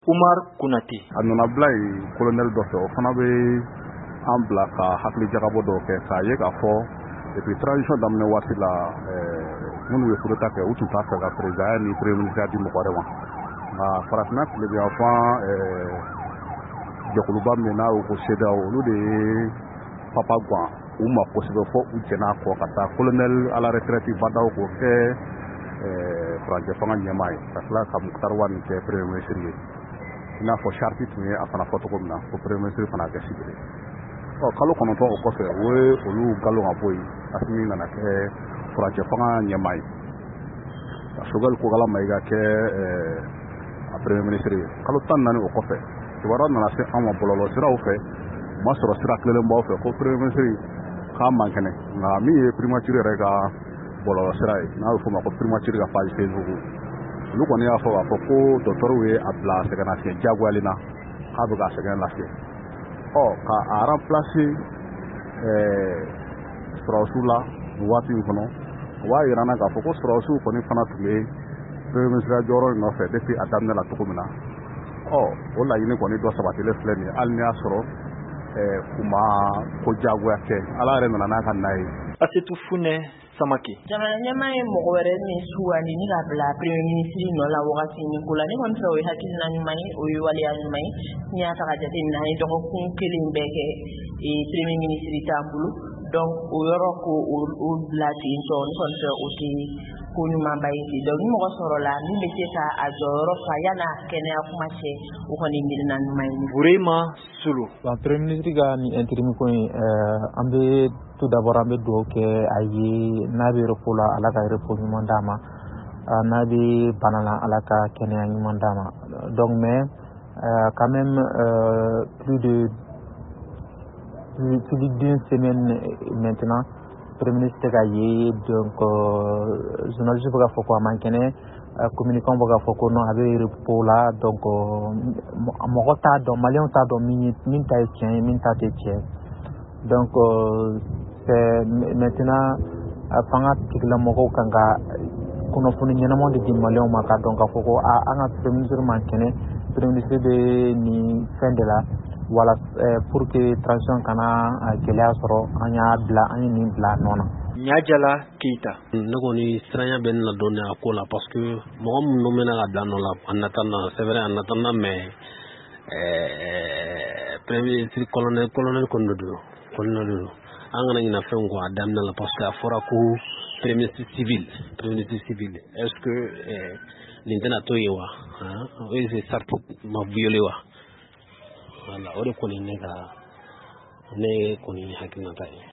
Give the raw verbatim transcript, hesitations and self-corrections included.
Umar Kunati a nana bila yen colonel dɔ fɛ o fana bɛ an bila ka hakili jagabɔ dɔw kɛ k'a ye k'a fɔ depuis transition daminɛ waati la minnu ye coup d'État kɛ u tun t'a fɛ ka président ni premier ministre di mɔgɔ wɛrɛ ma nka farafinna tilebiyanfan jɛkuluba min n'a y'o ko C E D E A O olu de ye papa gan u ma kosɛbɛ fɔ u jɛn'a kɔ ka taa colonel à la retraite Badaw k'o kɛ furancɛ fanga ɲɛmaa ye ka tila ka Mukutari Wade kɛ premier ministre ye i n'a fɔ charte tun ye a fana fɔ cogo min na ko premier ministre fana kɛ civil ɔ kalo kɔnɔntɔn o kɔfɛ o ye olu nkalon ka bɔ yen Asimi nana kɛ furancɛ fanga ɲɛmaa ye ka Choguel Kokala Mayiga kɛ a premier ministre ye kalo tan ni naani o kɔfɛ kibaruya nana se an ma bɔlɔlɔ siraw fɛ o ma sɔrɔ sira tilelen b'aw fɛ ko premier ministre k'a man kɛnɛ nka min ye primature yɛrɛ ka bɔlɔlɔ sira ye n'a bɛ f'o ma ko primature ka page Facebook olu kɔni y'a fɔ k'a fɔ ko dɔgɔtɔrɔw ye a bila sɛgɛnnafiɲɛ diyagoyalen na k'a bɛ ka sɛgɛn lafiɲɛ ɔ ka a remplacer Surasiw la nin waati in kɔnɔ o b'a yira an na k'a fɔ ko Surasiw kɔni fana tun bɛ premier ministre jɔyɔrɔ in nɔfɛ depuis a daminɛ la cogo min na ɔ o laɲini kɔni dɔ sabatilen filɛ nin ye hali ni y'a sɔrɔ u ma ko diyagoya kɛ Ala yɛrɛ nana n'a ka na ye. Asetu Funɛ Samake jamana ɲɛmaa ye mɔgɔ wɛrɛ min sugandi ni k'a bila premier ministre nɔ la wagati min ko la ne kɔni fɛ o ye hakilina ɲuman ye o ye waleya ɲuman ye n'i y'a ta ka jateminɛ an ye dɔgɔkun kelen bɛɛ kɛ premier ministre t'an bolo donc o yɔrɔ ko o bila ten tɔ ne kɔni fɛ o tɛ ko ɲumanba ye ten donc ni mɔgɔ sɔrɔla min bɛ se ka a jɔyɔrɔ fa yan'a kɛnɛya kuma cɛ o kɔni mirina ɲuman ye. Burema Sulu premier ministre ka nin intérim ko in an bɛ tout d'abord an bɛ dugawu kɛ a ye n'a bɛ repos la Ala ka repos ɲuman d'a ma n'a bɛ bana la Ala ka kɛnɛya ɲuman d'a ma donc mais quand même plus de plus d'une semaine maintenant premier ministre ka ye donc journaliste bɛ ka fɔ ko a man kɛnɛ communicant bɛ ka fɔ ko non a bɛ repos la donc mɔgɔ t'a dɔn maliyɛnw t'a dɔn min ta ye tiɲɛ ye min ta tɛ tiɲɛ donc c'est maintenant fanga tigilamɔgɔw kan ka kunnafoni ɲɛnama de di maliyɛnw ma k'a dɔn k'a fɔ ko an ka premier ministre man kɛnɛ premier ministre bɛ nin fɛn de la wala pour que transition kana gɛlɛya sɔrɔ an y'a bila an ye nin bila nɔ na. Ɲajala Keita ne kɔni siranya bɛ ne la dɔɔnin a ko la parce que mɔgɔ minnu mɛna ka bila nɔ la a nata na c'est vrai a nata na mais premier ministre colonel colonel kɔni de don colonel de don an kana ɲinɛ fɛnw kɔ a daminɛ la parce que a fɔra ko premier ministre civil premier ministre civil est-ce que nin tɛna to yen wa o ye charte ma violé wa voilà o de kɔni ne ka ne kɔni hakilinata ye.